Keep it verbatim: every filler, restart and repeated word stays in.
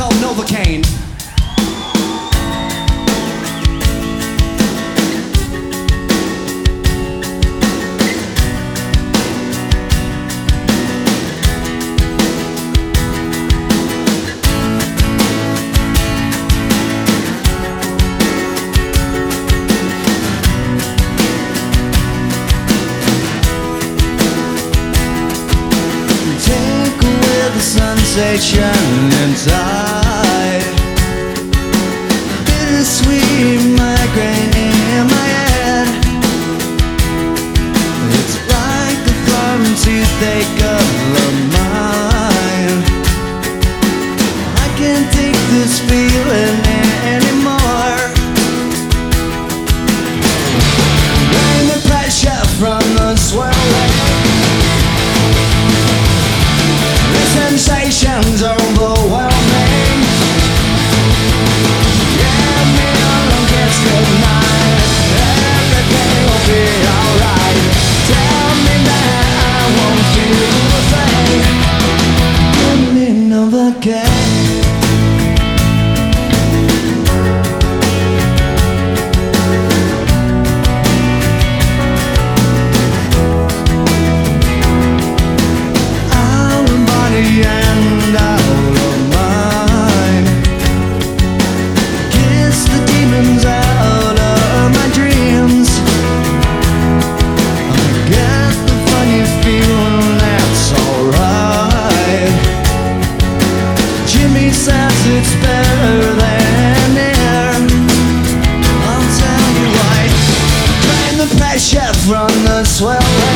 called Novocaine. Sensation and tide, bittersweet migraine in my head. It's like the foreign toothache of the mind. I can't take this feeling anymore. Blame the pressure from the swelling. Sensations overwhelming. Give me a long kiss goodnight. Everything will be alright. Tell me that I won't feel a thing. Give me Novocaine. And out of mind, kiss the demons out of my dreams. I get the funny feeling that's alright. Jimmy says it's better than air. I'll tell you why. Drain the pressure from the swell.